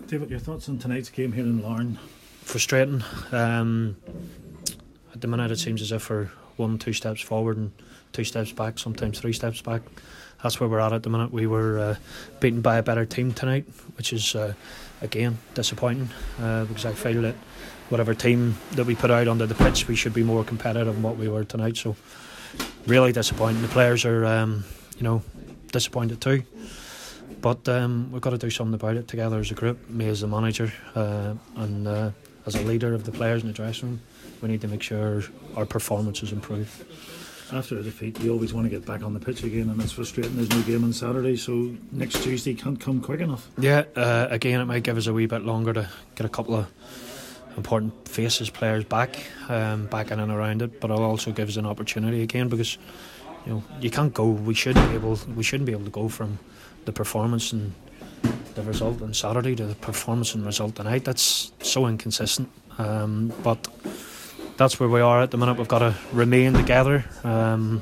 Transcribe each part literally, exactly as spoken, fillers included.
David, your thoughts on tonight's game here in Larne? Frustrating. Um, at the minute it seems as if we're one, two steps forward and two steps back, sometimes three steps back. That's where we're at at the minute. We were uh, beaten by a better team tonight, which is uh, again disappointing uh, because I feel that whatever team that we put out onto the pitch, we should be more competitive than what we were tonight. So really disappointing. The players are um, you know disappointed too, but um, we've got to do something about it together as a group, me as the manager uh, and uh, as a leader of the players in the dressing room. We need to make sure our performances improve. After a defeat, you always want to get back on the pitch again, and it's frustrating. There's no game on Saturday, so next Tuesday can't come quick enough. Yeah, uh, again, it might give us a wee bit longer to get a couple of important faces, players back, um, back in and around it. But it'll also give us an opportunity again, because you know you can't go. We shouldn't be able. We shouldn't be able to go from the performance and the result on Saturday to the performance and result tonight. That's so inconsistent. Um, but that's where we are at the minute. We've got to remain together, um,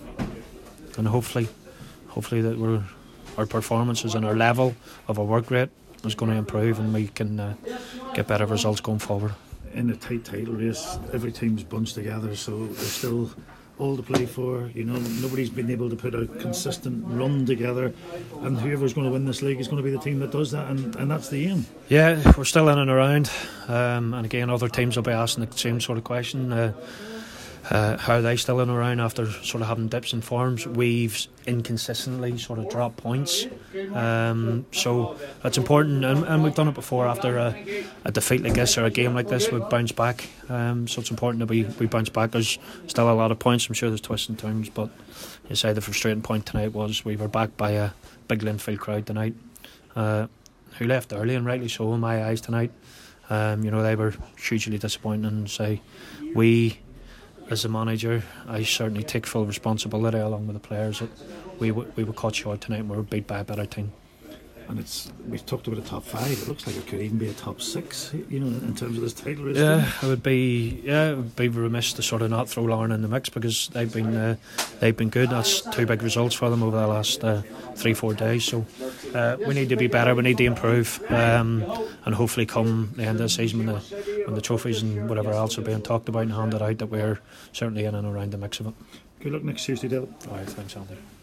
and hopefully, hopefully that we're, our performances and our level of our work rate is going to improve, and we can uh, get better results going forward. In a tight title race, every team's bunched together, so there's still all to play for. You know, nobody's been able to put a consistent run together, and whoever's going to win this league is going to be the team that does that, and, and that's the aim. Yeah, we're still in and around, um, and again, other teams will be asking the same sort of question. Uh, uh, how are they still in and around after sort of having dips in forms? We've inconsistently sort of dropped points, um, so that's important, and, and we've done it before. After a, a defeat like this or a game like this, we've bounced back, um, so it's important that we, we bounce back. There's still a lot of points. I'm sure there's twists and turns, but you say the frustrating point tonight was we were backed by a big Linfield crowd tonight, uh, who left early, and rightly so in my eyes tonight. Um, you know, they were hugely disappointing, and say we, as a manager, I certainly take full responsibility along with the players that we w- we were caught short tonight and we were beat by a better team. And it's we've talked about a top five. It looks like it could even be a top six. You know, in terms of this title race. Yeah, it would be yeah, it would be remiss to sort of not throw Larne in the mix, because they've been uh, they've been good. That's two big results for them over the last uh, three four days. So uh, we need to be better. We need to improve, um, and hopefully come the end of the season when the when the trophies and whatever else are being talked about and handed out, that we're certainly in and around the mix of it. Good luck next Tuesday, David. All right, thanks, Andy.